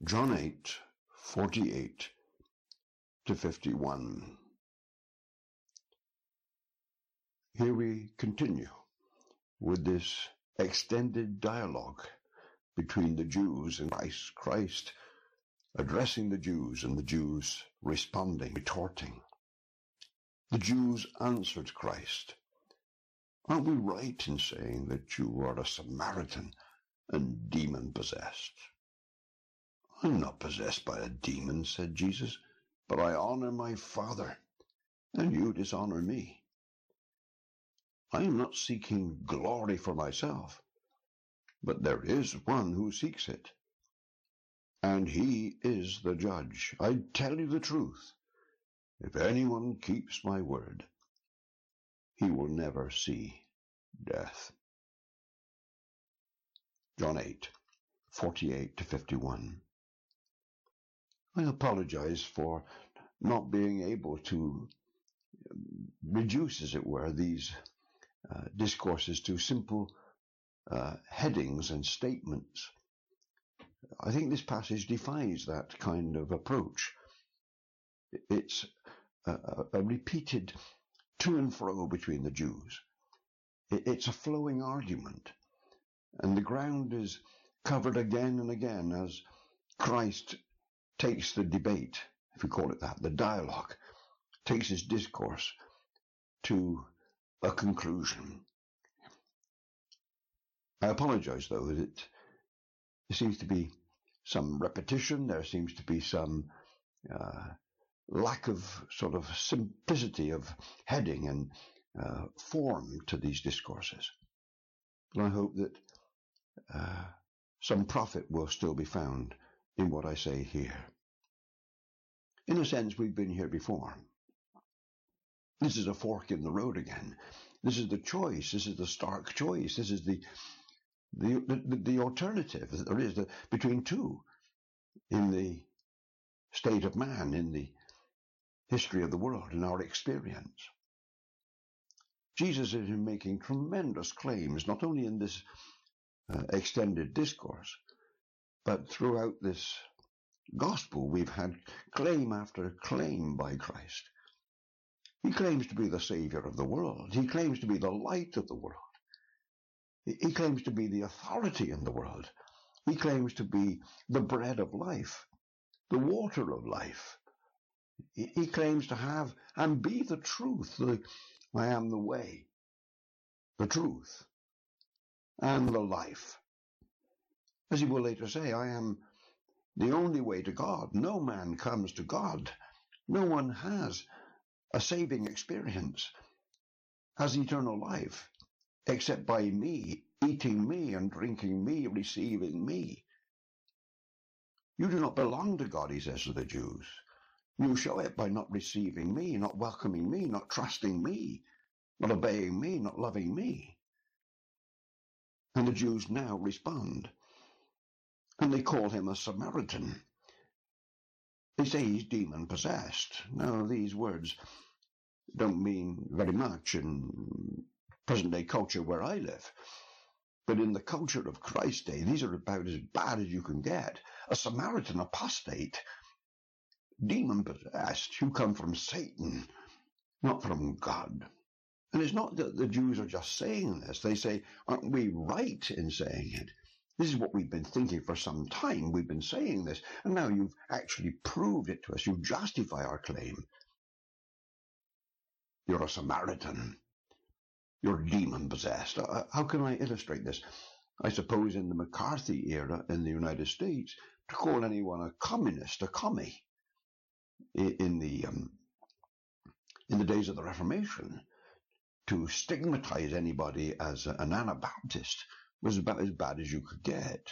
John 8:48 to 51. Here we continue with this extended dialogue between the Jews and Christ addressing the Jews and the Jews responding, retorting. The Jews answered Christ, "Aren't we right in saying that you are a Samaritan and demon-possessed?" "I'm not possessed by a demon," said Jesus, "but I honor my Father, and you dishonor me. I am not seeking glory for myself, but there is one who seeks it, and he is the judge. I tell you the truth. If anyone keeps my word, he will never see death." John 8:48 to 51. I apologize for not being able to reduce, as it were, these discourses to simple headings and statements. I think this passage defies that kind of approach. It's a repeated to and fro between the Jews. It's a flowing argument, and the ground is covered again and again as Christ takes the debate, if we call it that, the dialogue, takes his discourse to a conclusion. I apologize, though, that there seems to be some repetition, there seems to be some lack of sort of simplicity of heading and form to these discourses. And I hope that some profit will still be found in what I say here. In a sense, we've been here before. This is a fork in the road again. This is the choice. This is the stark choice. This is the alternative that there is between two in the state of man, in the history of the world, in our experience. Jesus is making tremendous claims, not only in this extended discourse, but throughout this gospel. We've had claim after claim by Christ. He claims to be the Savior of the world. He claims to be the light of the world. He claims to be the authority in the world. He claims to be the bread of life, the water of life. He claims to have and be the truth. I am the way, the truth, and the life. As he will later say, I am the only way to God. No man comes to God. No one has a saving experience, has eternal life, except by me, eating me and drinking me, receiving me. You do not belong to God, he says to the Jews. You show it by not receiving me, not welcoming me, not trusting me, not obeying me, not loving me. And the Jews now respond, and they call him a Samaritan. They say he's demon-possessed. Now, these words don't mean very much in present-day culture where I live. But in the culture of Christ's day, these are about as bad as you can get. A Samaritan, apostate, demon-possessed, who come from Satan, not from God. And it's not that the Jews are just saying this. They say, aren't we right in saying it? This is what we've been thinking for some time. We've been saying this, and now you've actually proved it to us. You justify our claim. You're a Samaritan. You're demon-possessed. How can I illustrate this? I suppose in the McCarthy era in the United States, to call anyone a communist, a commie, in the days of the Reformation, to stigmatize anybody as an Anabaptist was about as bad as you could get.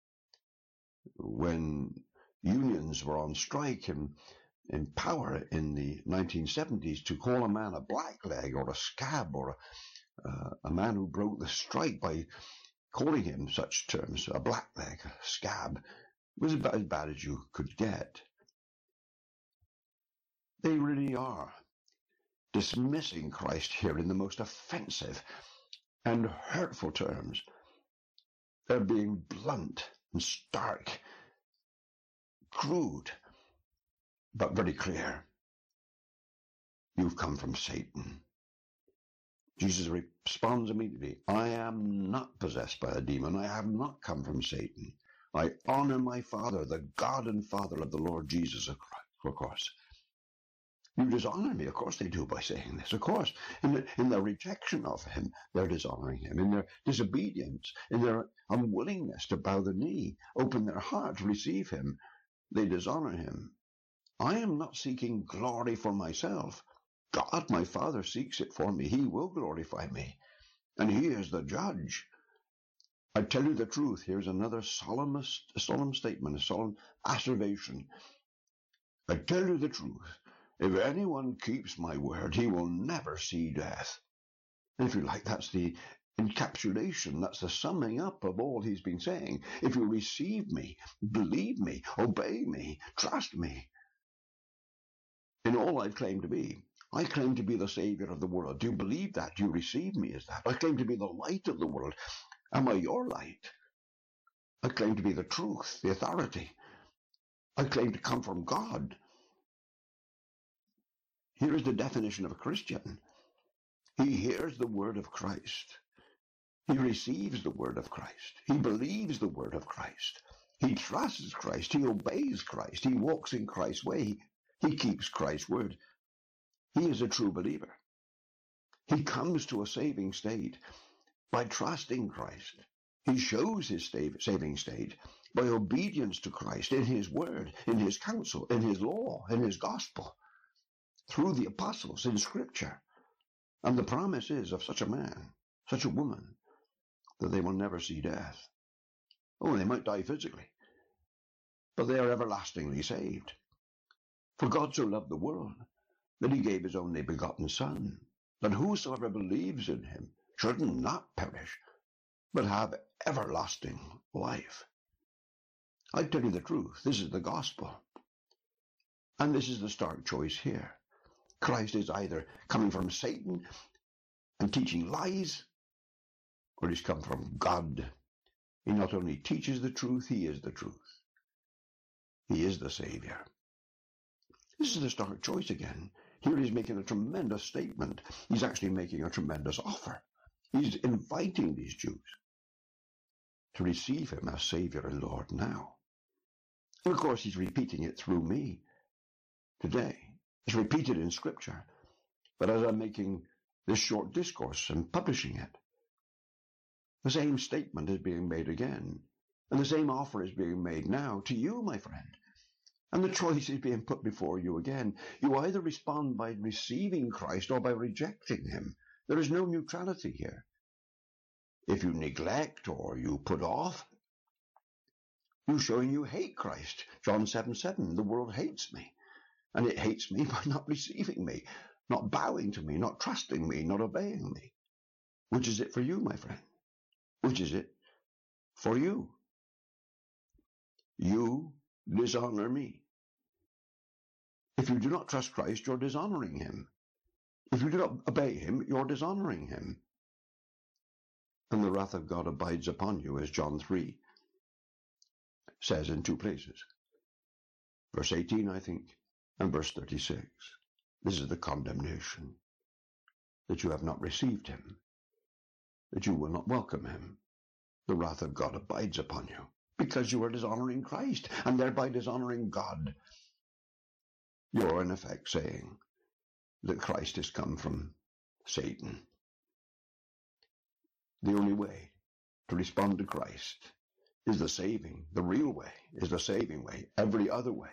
When unions were on strike in power in the 1970s, to call a man a blackleg or a scab or a man who broke the strike by calling him such terms, a blackleg, a scab, was about as bad as you could get. They really are dismissing Christ here in the most offensive and hurtful terms. They're being blunt and stark crude, but very clear. You've come from Satan. Jesus responds immediately, I am not possessed by a demon. I have not come from Satan. I honor my Father, the God and Father of the Lord Jesus, of course. You dishonor me. Of course they do by saying this. Of course, in their rejection of him, they're dishonoring him. In their disobedience, in their unwillingness to bow the knee, open their heart to receive him, they dishonor him. I am not seeking glory for myself. God, my Father, seeks it for me. He will glorify me, and he is the judge. I tell you the truth. Here's another solemn statement, a solemn asseveration. I tell you the truth. If anyone keeps my word, he will never see death. And if you like, that's the encapsulation, that's the summing up of all he's been saying. If you receive me, believe me, obey me, trust me, in all I claim to be. I claim to be the Savior of the world. Do you believe that? Do you receive me as that? I claim to be the light of the world. Am I your light? I claim to be the truth, the authority. I claim to come from God. Here is the definition of a Christian. He hears the word of Christ. He receives the word of Christ. He believes the word of Christ. He trusts Christ. He obeys Christ. He walks in Christ's way. He keeps Christ's word. He is a true believer. He comes to a saving state by trusting Christ. He shows his saving state by obedience to Christ in his word, in his counsel, in his law, in his gospel, through the apostles, in Scripture. And the promise is of such a man, such a woman, that they will never see death. Oh, they might die physically, but they are everlastingly saved. For God so loved the world that he gave his only begotten Son, that whosoever believes in him should not perish, but have everlasting life. I tell you the truth, this is the gospel. And this is the stark choice here. Christ is either coming from Satan and teaching lies, or he's come from God. He not only teaches the truth, he is the truth. He is the Savior. This is the stark choice again. Here he's making a tremendous statement. He's actually making a tremendous offer. He's inviting these Jews to receive him as Savior and Lord now. And of course, he's repeating it through me today. It's repeated in Scripture. But as I'm making this short discourse and publishing it, the same statement is being made again. And the same offer is being made now to you, my friend. And the choice is being put before you again. You either respond by receiving Christ or by rejecting him. There is no neutrality here. If you neglect or you put off, you're showing you hate Christ. John 7:7, the world hates me. And it hates me by not receiving me, not bowing to me, not trusting me, not obeying me. Which is it for you, my friend? Which is it for you? You dishonor me. If you do not trust Christ, you're dishonoring him. If you do not obey him, you're dishonoring him. And the wrath of God abides upon you, as John 3 says in two places. Verse 18, I think, and verse 36. This is the condemnation, that you have not received him, that you will not welcome him. The wrath of God abides upon you, because you are dishonoring Christ, and thereby dishonoring God. You're in effect saying that Christ has come from Satan. The only way to respond to Christ is the saving, the real way, is the saving way. Every other way,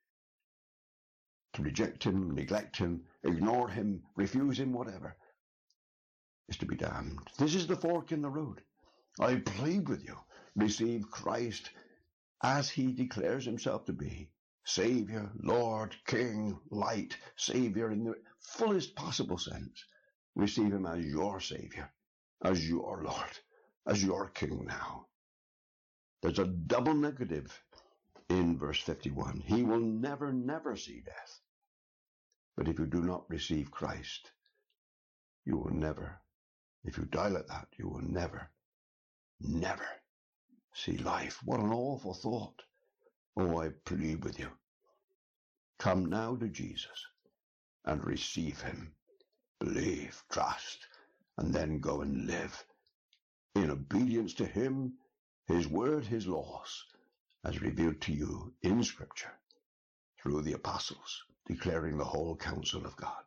to reject him, neglect him, ignore him, refuse him, whatever, is to be damned. This is the fork in the road. I plead with you, receive Christ as he declares himself to be. Savior, Lord, King, Light, Savior in the fullest possible sense. Receive him as your Savior, as your Lord, as your King now. There's a double negative in verse 51. He will never, never see death. But if you do not receive Christ, you will never, if you die like that, you will never, never see life. What an awful thought. Oh, I plead with you. Come now to Jesus and receive him. Believe, trust, and then go and live in obedience to him, his word, his laws, as revealed to you in Scripture through the apostles, declaring the whole counsel of God.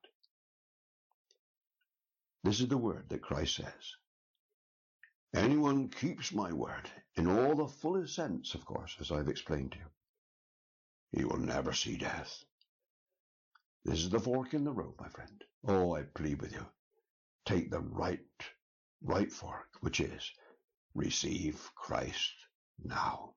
This is the word that Christ says. Anyone keeps my word, in all the fullest sense, of course, as I've explained to you, he will never see death. This is the fork in the road, my friend. Oh, I plead with you. Take the right fork, which is receive Christ now.